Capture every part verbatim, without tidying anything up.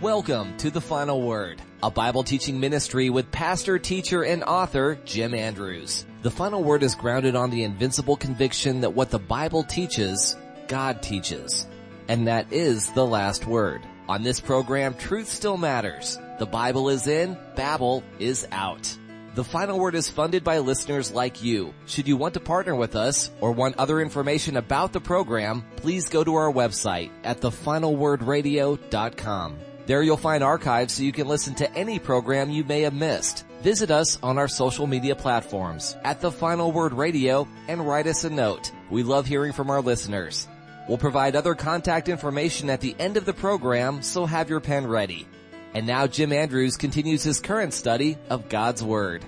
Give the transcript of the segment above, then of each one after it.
Welcome to The Final Word, a Bible teaching ministry with pastor, teacher, and author Jim Andrews. The Final Word is grounded on the invincible conviction that what the Bible teaches, God teaches. And that is the last word. On this program, truth still matters. The Bible is in, Babel is out. The Final Word is funded by listeners like you. Should you want to partner with us or want other information about the program, please go to our website at the final word radio dot com. There you'll find archives so you can listen to any program you may have missed. Visit us on our social media platforms at The Final Word Radio and write us a note. We love hearing from our listeners. We'll provide other contact information at the end of the program, so have your pen ready. And now Jim Andrews continues his current study of God's Word.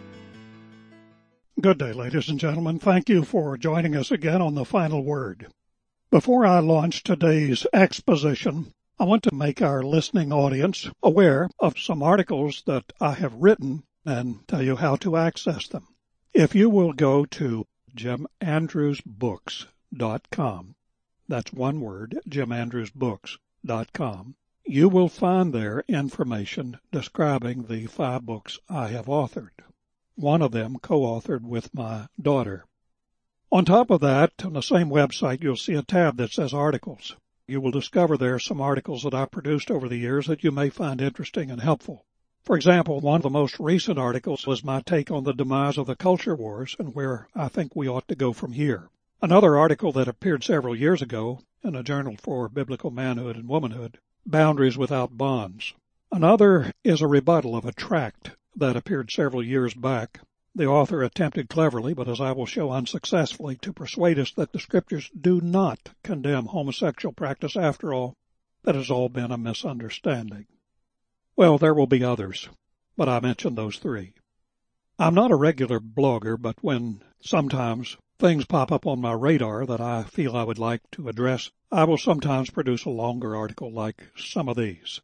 Good day, ladies and gentlemen. Thank you for joining us again on The Final Word. Before I launch today's exposition, I want to make our listening audience aware of some articles that I have written and tell you how to access them. If you will go to jim andrews books dot com, that's one word, jim andrews books dot com, you will find there information describing the five books I have authored, one of them co-authored with my daughter. On top of that, on the same website, you'll see a tab that says Articles. You will discover there some articles that I've produced over the years that you may find interesting and helpful. For example, one of the most recent articles was my take on the demise of the culture wars and where I think we ought to go from here. Another article that appeared several years ago in a journal for biblical manhood and womanhood, Boundaries Without Bonds. Another is a rebuttal of a tract that appeared several years back. The author attempted cleverly, but as I will show unsuccessfully, to persuade us that the Scriptures do not condemn homosexual practice after all. That has all been a misunderstanding. Well, there will be others, but I mentioned those three. I'm not a regular blogger, but when sometimes things pop up on my radar that I feel I would like to address, I will sometimes produce a longer article like some of these.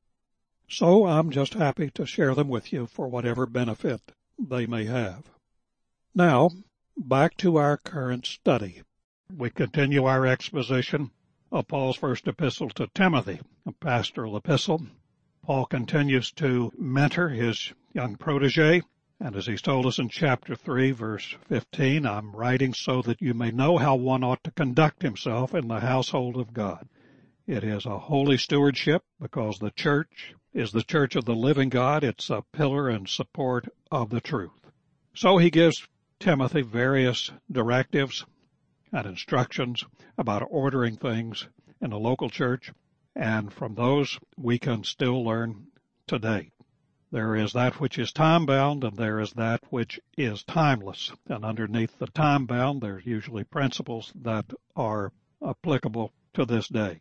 So I'm just happy to share them with you for whatever benefit they may have. Now, back to our current study. We continue our exposition of Paul's first epistle to Timothy, a pastoral epistle. Paul continues to mentor his young protege, and as he's told us in chapter three, verse fifteen, I'm writing so that you may know how one ought to conduct himself in the household of God. It is a holy stewardship because the church is the church of the living God. It's a pillar and support of the truth. So he gives Timothy various directives and instructions about ordering things in the local church, and from those we can still learn today. There is that which is time-bound, and there is that which is timeless. And underneath the time-bound, there's usually principles that are applicable to this day.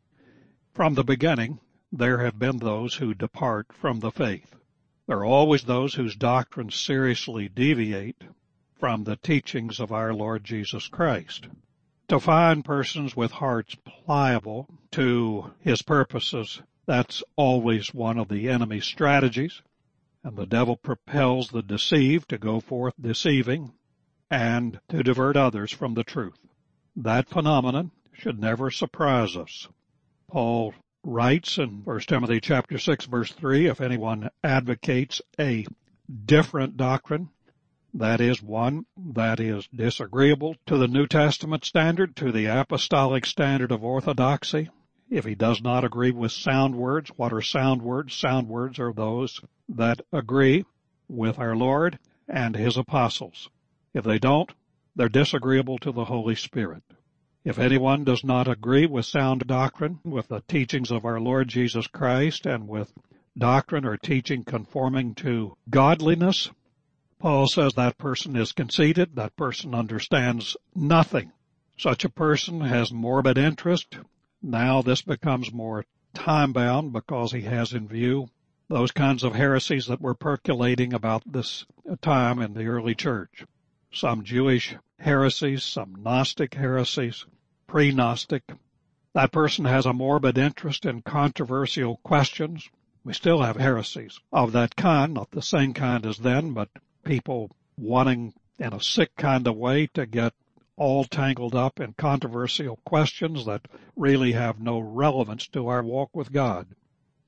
From the beginning, there have been those who depart from the faith. There are always those whose doctrines seriously deviate from the teachings of our Lord Jesus Christ. To find persons with hearts pliable to his purposes, that's always one of the enemy's strategies, and the devil propels the deceived to go forth deceiving and to divert others from the truth. That phenomenon should never surprise us. Paul writes in First Timothy chapter six, verse three, if anyone advocates a different doctrine, that is one that is disagreeable to the New Testament standard, to the apostolic standard of orthodoxy, if he does not agree with sound words. What are sound words? Sound words are those that agree with our Lord and his apostles. If they don't, they're disagreeable to the Holy Spirit. If anyone does not agree with sound doctrine, with the teachings of our Lord Jesus Christ, and with doctrine or teaching conforming to godliness, Paul says that person is conceited, that person understands nothing. Such a person has morbid interest. Now this becomes more time-bound because he has in view those kinds of heresies that were percolating about this time in the early church. Some Jewish heresies, some Gnostic heresies, pre-Gnostic. That person has a morbid interest in controversial questions. We still have heresies of that kind, not the same kind as then, but people wanting in a sick kind of way to get all tangled up in controversial questions that really have no relevance to our walk with God.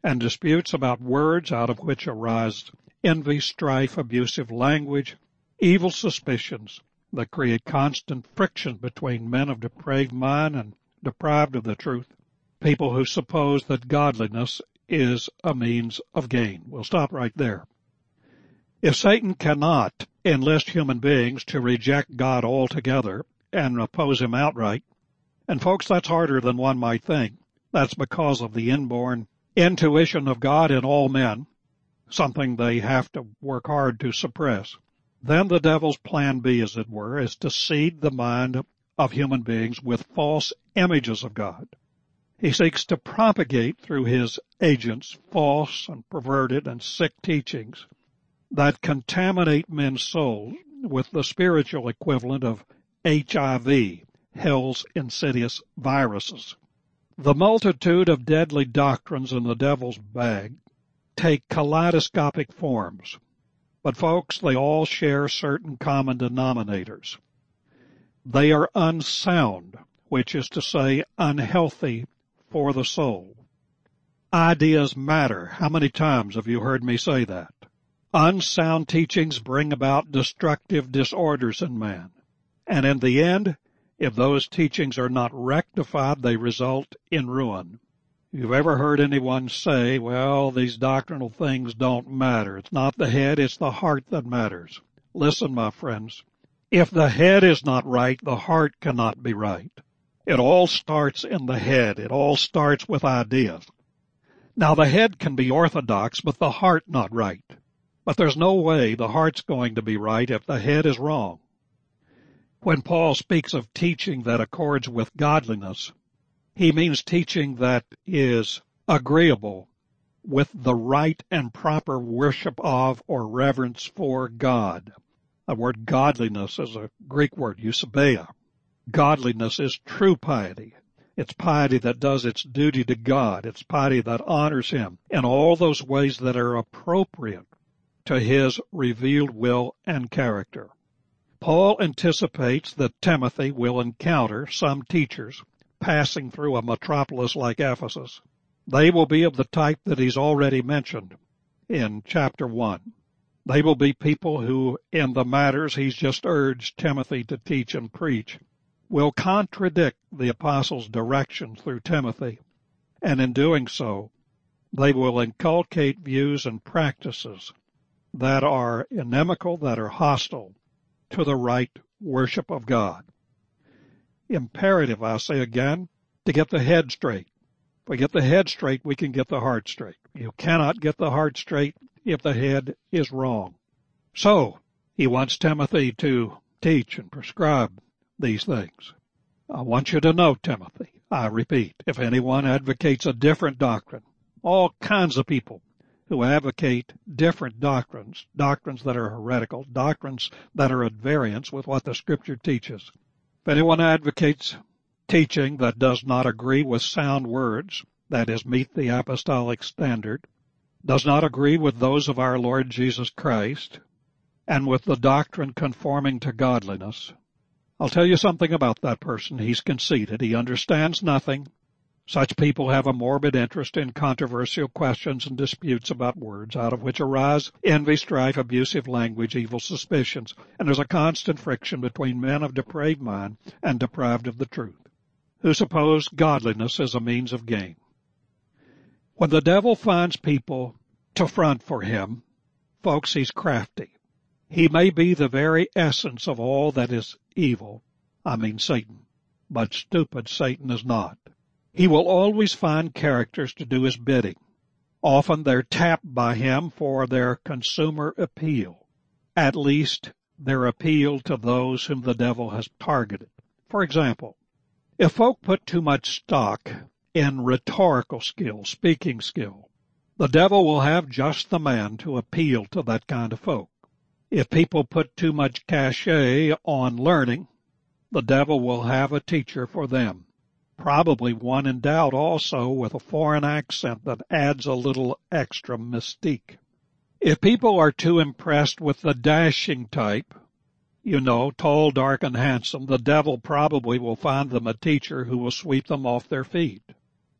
and disputes about words, out of which arise envy, strife, abusive language, evil suspicions that create constant friction between men of depraved mind and deprived of the truth, people who suppose that godliness is a means of gain. We'll stop right there. If Satan cannot enlist human beings to reject God altogether and oppose him outright, and folks, that's harder than one might think. That's because of the inborn intuition of God in all men, something they have to work hard to suppress. Then the devil's plan B, as it were, is to seed the mind of human beings with false images of God. He seeks to propagate through his agents false and perverted and sick teachings that contaminate men's souls with the spiritual equivalent of H I V, hell's insidious viruses. The multitude of deadly doctrines in the devil's bag take kaleidoscopic forms, but folks, they all share certain common denominators. They are unsound, which is to say unhealthy for the soul. Ideas matter. How many times have you heard me say that? Unsound teachings bring about destructive disorders in man. And in the end, if those teachings are not rectified, they result in ruin. You've ever heard anyone say, well, these doctrinal things don't matter. It's not the head, it's the heart that matters. Listen, my friends, if the head is not right, the heart cannot be right. It all starts in the head. It all starts with ideas. Now, the head can be orthodox, but the heart not right. But there's no way the heart's going to be right if the head is wrong. When Paul speaks of teaching that accords with godliness, he means teaching that is agreeable with the right and proper worship of or reverence for God. The word godliness is a Greek word, eusebeia. Godliness is true piety. It's piety that does its duty to God. It's piety that honors Him in all those ways that are appropriate to His revealed will and character. Paul anticipates that Timothy will encounter some teachers passing through a metropolis like Ephesus. They will be of the type that he's already mentioned in chapter one. They will be people who, in the matters he's just urged Timothy to teach and preach, will contradict the apostles' directions through Timothy, and in doing so, they will inculcate views and practices that are inimical, that are hostile to the right worship of God. Imperative, I say again, to get the head straight. If we get the head straight, we can get the heart straight. You cannot get the heart straight if the head is wrong. So, he wants Timothy to teach and prescribe these things. I want you to know, Timothy, I repeat, if anyone advocates a different doctrine, all kinds of people who advocate different doctrines, doctrines that are heretical, doctrines that are at variance with what the Scripture teaches. If anyone advocates teaching that does not agree with sound words, that is, meet the apostolic standard, does not agree with those of our Lord Jesus Christ, and with the doctrine conforming to godliness, I'll tell you something about that person. He's conceited. He understands nothing. Such people have a morbid interest in controversial questions and disputes about words, out of which arise envy, strife, abusive language, evil suspicions, and there's a constant friction between men of depraved mind and deprived of the truth, who suppose godliness is a means of gain. When the devil finds people to front for him, folks, he's crafty. He may be the very essence of all that is evil, I mean Satan, but stupid Satan is not. He will always find characters to do his bidding. Often they're tapped by him for their consumer appeal, at least their appeal to those whom the devil has targeted. For example, if folk put too much stock in rhetorical skill, speaking skill, the devil will have just the man to appeal to that kind of folk. If people put too much cachet on learning, the devil will have a teacher for them. Probably one endowed also with a foreign accent that adds a little extra mystique. If people are too impressed with the dashing type, you know, tall, dark, and handsome, the devil probably will find them a teacher who will sweep them off their feet.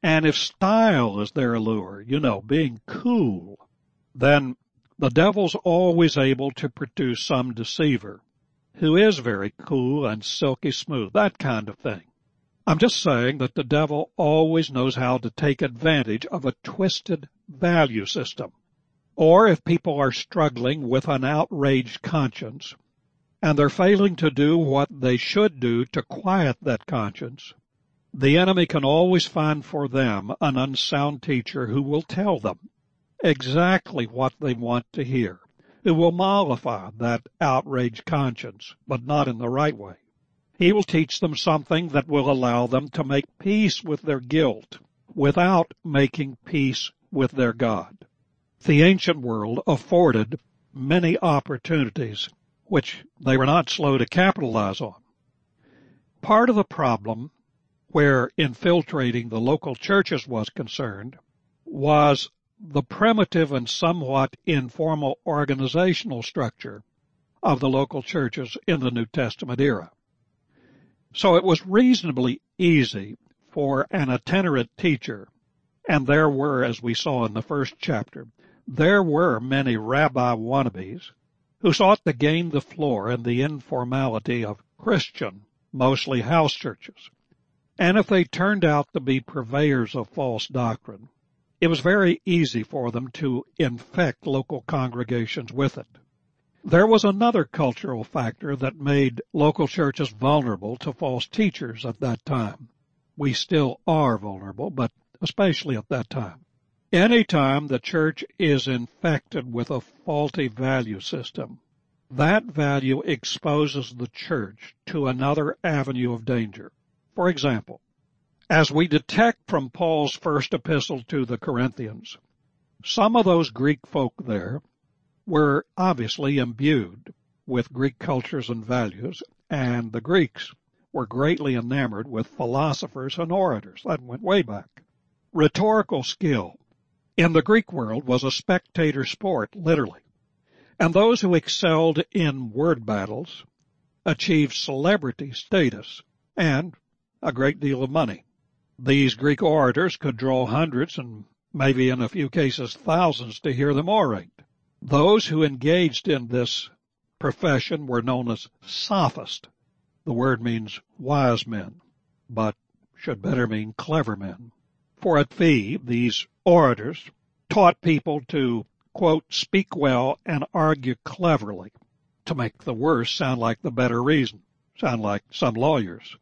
And if style is their allure, you know, being cool, then the devil's always able to produce some deceiver who is very cool and silky smooth, that kind of thing. I'm just saying that the devil always knows how to take advantage of a twisted value system. Or if people are struggling with an outraged conscience, and they're failing to do what they should do to quiet that conscience, the enemy can always find for them an unsound teacher who will tell them exactly what they want to hear, who will mollify that outraged conscience, but not in the right way. He will teach them something that will allow them to make peace with their guilt without making peace with their God. The ancient world afforded many opportunities which they were not slow to capitalize on. Part of the problem where infiltrating the local churches was concerned was the primitive and somewhat informal organizational structure of the local churches in the New Testament era. So it was reasonably easy for an itinerant teacher, and there were, as we saw in the first chapter, there were many rabbi wannabes who sought to gain the floor in the informality of Christian, mostly house churches. And if they turned out to be purveyors of false doctrine, it was very easy for them to infect local congregations with it. There was another cultural factor that made local churches vulnerable to false teachers at that time. We still are vulnerable, but especially at that time. Any time the church is infected with a faulty value system, that value exposes the church to another avenue of danger. For example, as we detect from Paul's first epistle to the Corinthians, some of those Greek folk there were obviously imbued with Greek cultures and values, and the Greeks were greatly enamored with philosophers and orators. That went way back. Rhetorical skill in the Greek world was a spectator sport, literally, and those who excelled in word battles achieved celebrity status and a great deal of money. These Greek orators could draw hundreds and maybe in a few cases thousands to hear them orate. Those who engaged in this profession were known as sophists. The word means wise men, but should better mean clever men. For a fee, these orators taught people to, quote, speak well and argue cleverly, to make the worse sound like the better reason, sound like some lawyers.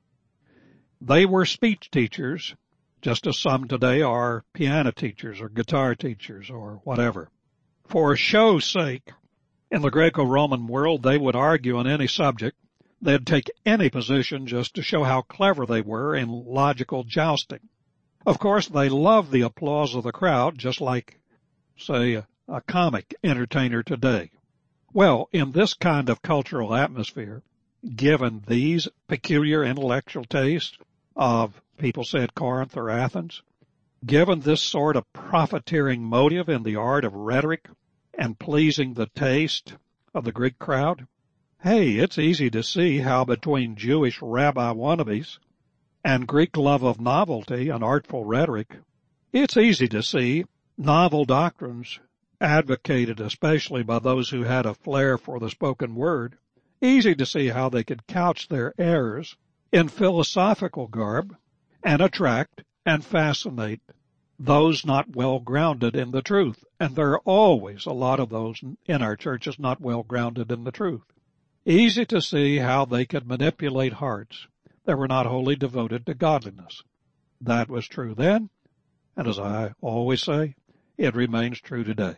They were speech teachers, just as some today are piano teachers or guitar teachers or whatever. For show's sake, in the Greco-Roman world, they would argue on any subject. They'd take any position just to show how clever they were in logical jousting. Of course, they loved the applause of the crowd, just like, say, a, a comic entertainer today. Well, in this kind of cultural atmosphere, given these peculiar intellectual tastes of, people said, Corinth or Athens, given this sort of profiteering motive in the art of rhetoric and pleasing the taste of the Greek crowd, hey, it's easy to see how between Jewish rabbi wannabes and Greek love of novelty and artful rhetoric, it's easy to see novel doctrines advocated especially by those who had a flair for the spoken word, easy to see how they could couch their errors in philosophical garb and attract and fascinate those not well grounded in the truth. And there are always a lot of those in our churches not well grounded in the truth. Easy to see how they could manipulate hearts that were not wholly devoted to godliness. That was true then, and as I always say, it remains true today.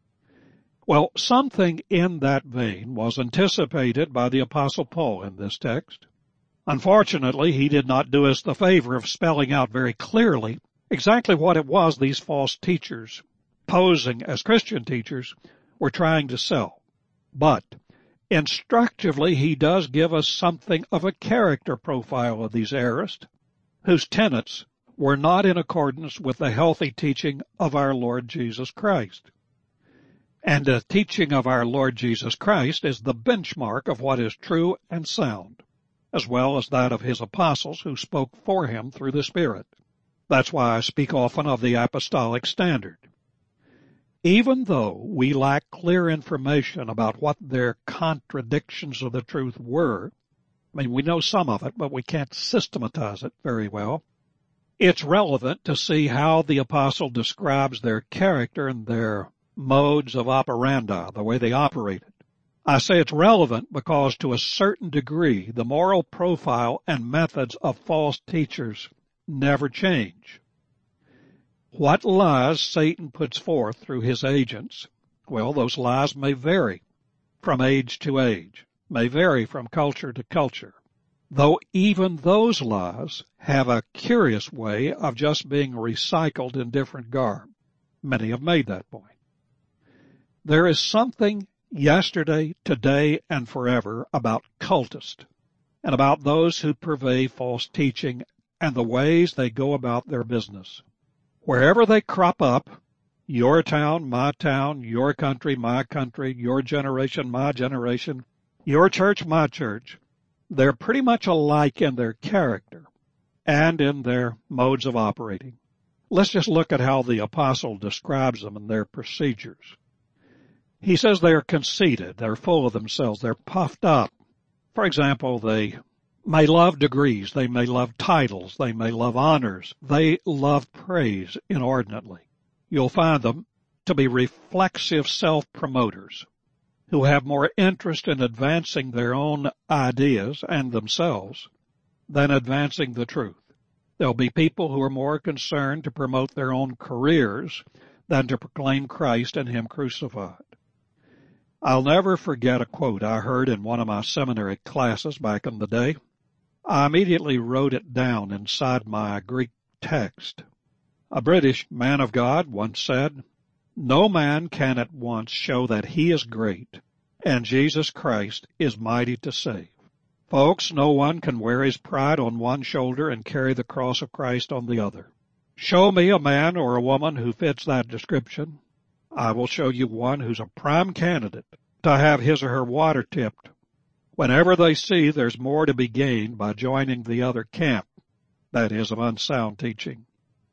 Well, something in that vein was anticipated by the Apostle Paul in this text. Unfortunately, he did not do us the favor of spelling out very clearly exactly what it was these false teachers, posing as Christian teachers, were trying to sell. But instructively, he does give us something of a character profile of these errors, whose tenets were not in accordance with the healthy teaching of our Lord Jesus Christ. And the teaching of our Lord Jesus Christ is the benchmark of what is true and sound, as well as that of his apostles who spoke for him through the Spirit. That's why I speak often of the apostolic standard. Even though we lack clear information about what their contradictions of the truth were, I mean, we know some of it, but we can't systematize it very well. It's relevant to see how the apostle describes their character and their modes of operandi, the way they operated. I say it's relevant because to a certain degree, the moral profile and methods of false teachers never change. What lies Satan puts forth through his agents, well, those lies may vary from age to age, may vary from culture to culture, though even those lies have a curious way of just being recycled in different garb. Many have made that point. There is something yesterday, today, and forever about cultists and about those who purvey false teaching and the ways they go about their business. Wherever they crop up, your town, my town, your country, my country, your generation, my generation, your church, my church, they're pretty much alike in their character and in their modes of operating. Let's just look at how the apostle describes them and their procedures. He says they're conceited, they're full of themselves, they're puffed up. For example, they may love degrees, they may love titles, they may love honors, they love praise inordinately. You'll find them to be reflexive self-promoters who have more interest in advancing their own ideas and themselves than advancing the truth. There'll be people who are more concerned to promote their own careers than to proclaim Christ and Him crucified. I'll never forget a quote I heard in one of my seminary classes back in the day. I immediately wrote it down inside my Greek text. A British man of God once said, "No man can at once show that he is great, and Jesus Christ is mighty to save. Folks, no one can wear his pride on one shoulder and carry the cross of Christ on the other. Show me a man or a woman who fits that description. I will show you one who's a prime candidate to have his or her water tipped whenever they see there's more to be gained by joining the other camp, that is, of unsound teaching."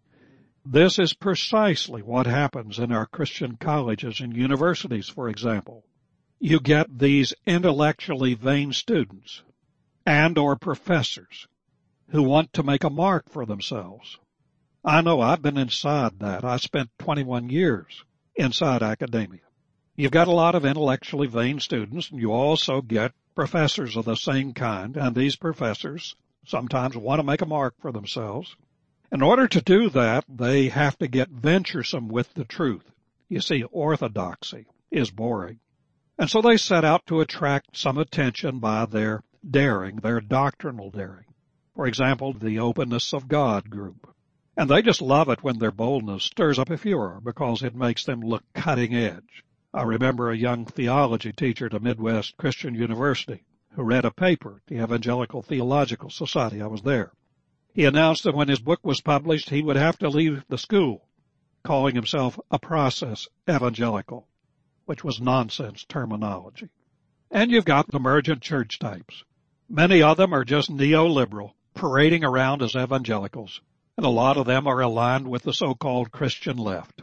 This is precisely what happens in our Christian colleges and universities, for example. You get these intellectually vain students and or professors who want to make a mark for themselves. I know I've been inside that. I spent twenty-one years inside academia. You've got a lot of intellectually vain students, and you also get professors of the same kind, and these professors sometimes want to make a mark for themselves. In order to do that, they have to get venturesome with the truth. You see, orthodoxy is boring. And so they set out to attract some attention by their daring, their doctrinal daring. For example, the Openness of God group. And they just love it when their boldness stirs up a furor because it makes them look cutting edge. I remember a young theology teacher at a Midwest Christian university who read a paper at the Evangelical Theological Society. I was there. He announced that when his book was published, he would have to leave the school, calling himself a process evangelical, which was nonsense terminology. And you've got the emergent church types. Many of them are just neoliberal, parading around as evangelicals, and a lot of them are aligned with the so-called Christian left.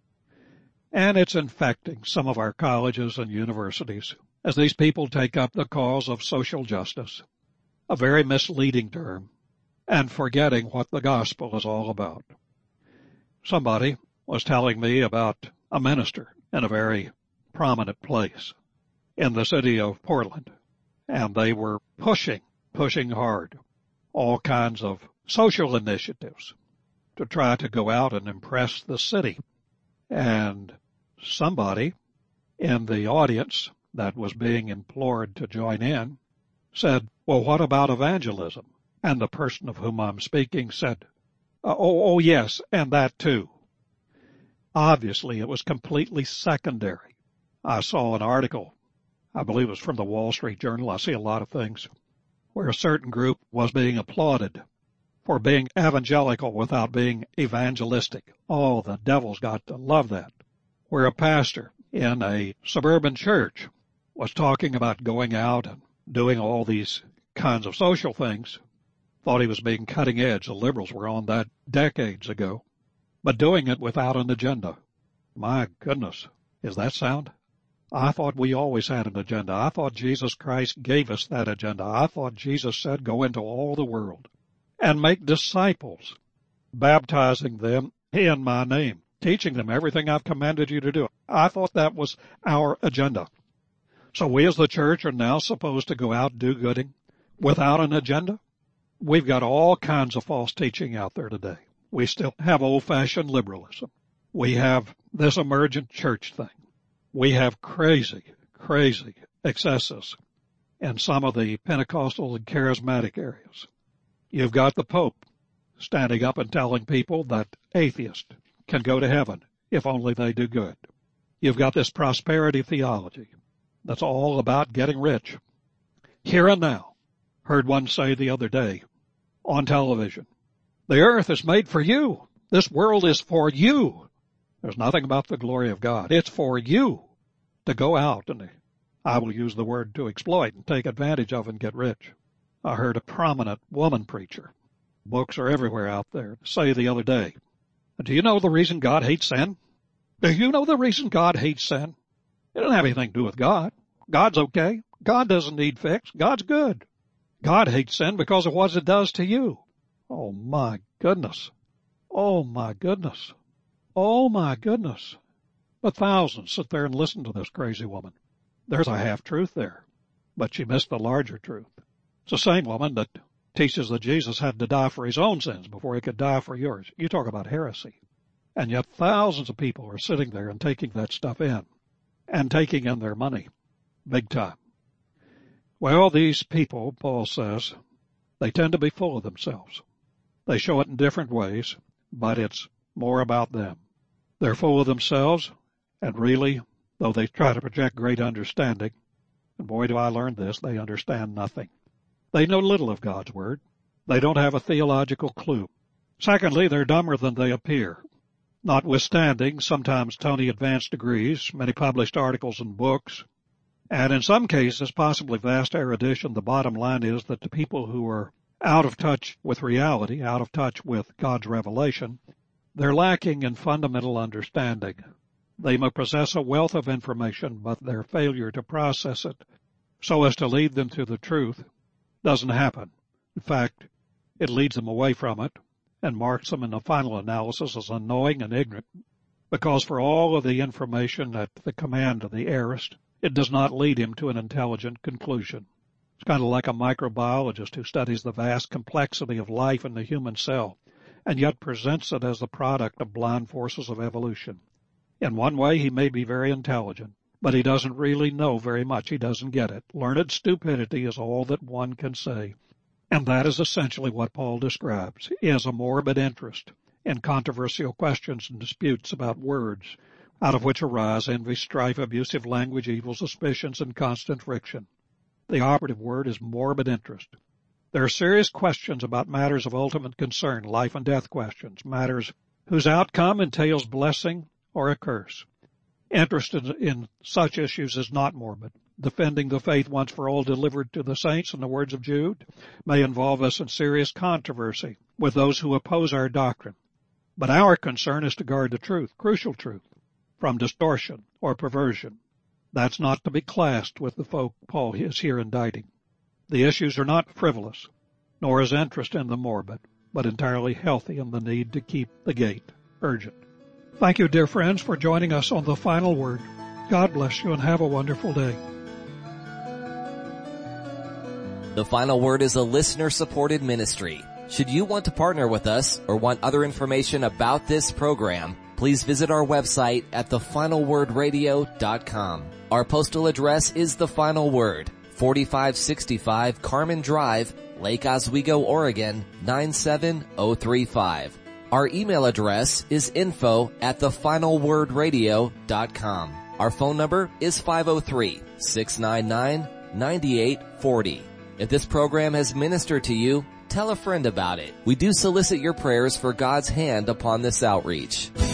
And it's infecting some of our colleges and universities as these people take up the cause of social justice, a very misleading term, and forgetting what the gospel is all about. Somebody was telling me about a minister in a very prominent place in the city of Portland, and they were pushing, pushing hard, all kinds of social initiatives to try to go out and impress the city. And somebody in the audience that was being implored to join in said, "Well, what about evangelism?" And the person of whom I'm speaking said, oh, oh, yes, and that too. Obviously, it was completely secondary. I saw an article, I believe it was from the Wall Street Journal, I see a lot of things, where a certain group was being applauded for being evangelical without being evangelistic. Oh, the devil's got to love that. Where a pastor in a suburban church was talking about going out and doing all these kinds of social things thought he was being cutting edge. The liberals were on that decades ago, but doing it without an agenda. My goodness, is that sound? I thought we always had an agenda. I thought Jesus Christ gave us that agenda. I thought Jesus said, go into all the world and make disciples, baptizing them in my name, teaching them everything I've commanded you to do. I thought that was our agenda. So we as the church are now supposed to go out do-gooding without an agenda? We've got all kinds of false teaching out there today. We still have old-fashioned liberalism. We have this emergent church thing. We have crazy, crazy excesses in some of the Pentecostal and charismatic areas. You've got the Pope standing up and telling people that atheists can go to heaven if only they do good. You've got this prosperity theology that's all about getting rich. Here and now, heard one say the other day on television, the earth is made for you. This world is for you. There's nothing about the glory of God. It's for you to go out and, I will use the word, to exploit and take advantage of and get rich. I heard a prominent woman preacher, books are everywhere out there, say the other day, do you know the reason God hates sin? Do you know the reason God hates sin? It doesn't have anything to do with God. God's okay. God doesn't need fix. God's good. God hates sin because of what it does to you. Oh, my goodness. Oh, my goodness. Oh, my goodness. But thousands sit there and listen to this crazy woman. There's a half-truth there, but she missed the larger truth. It's the same woman that teaches that Jesus had to die for his own sins before he could die for yours. You talk about heresy. And yet thousands of people are sitting there and taking that stuff in and taking in their money big time. Well, these people, Paul says, they tend to be full of themselves. They show it in different ways, but it's more about them. They're full of themselves, and really, though they try to project great understanding, and boy, do I learn this, they understand nothing. They know little of God's Word. They don't have a theological clue. Secondly, they're dumber than they appear. Notwithstanding sometimes Tony advanced degrees, many published articles and books, and in some cases possibly vast erudition, the bottom line is that the people who are out of touch with reality, out of touch with God's revelation, they're lacking in fundamental understanding. They may possess a wealth of information, but their failure to process it so as to lead them to the truth doesn't happen. In fact, it leads them away from it and marks them in the final analysis as unknowing and ignorant, because for all of the information at the command of the aorist, it does not lead him to an intelligent conclusion. It's kind of like a microbiologist who studies the vast complexity of life in the human cell and yet presents it as the product of blind forces of evolution. In one way, he may be very intelligent, but he doesn't really know very much. He doesn't get it. Learned stupidity is all that one can say. And that is essentially what Paul describes, is a morbid interest in controversial questions and disputes about words, out of which arise envy, strife, abusive language, evil suspicions, and constant friction. The operative word is morbid interest. There are serious questions about matters of ultimate concern, life and death questions, matters whose outcome entails blessing or a curse. Interest in, in such issues is not morbid. Defending the faith once for all delivered to the saints, in the words of Jude, may involve us in serious controversy with those who oppose our doctrine. But our concern is to guard the truth, crucial truth, from distortion or perversion. That's not to be classed with the folk Paul is here indicting. The issues are not frivolous, nor is interest in them morbid, but entirely healthy in the need to keep the gate urgent. Thank you, dear friends, for joining us on The Final Word. God bless you and have a wonderful day. The Final Word is a listener-supported ministry. Should you want to partner with us or want other information about this program, please visit our website at the final word radio dot com. Our postal address is The Final Word, forty-five sixty-five Carmen Drive, Lake Oswego, Oregon, nine seven oh three five. Our email address is info at the final word radio dot com. Our phone number is five oh three, six nine nine, nine eight four oh. If this program has ministered to you, tell a friend about it. We do solicit your prayers for God's hand upon this outreach.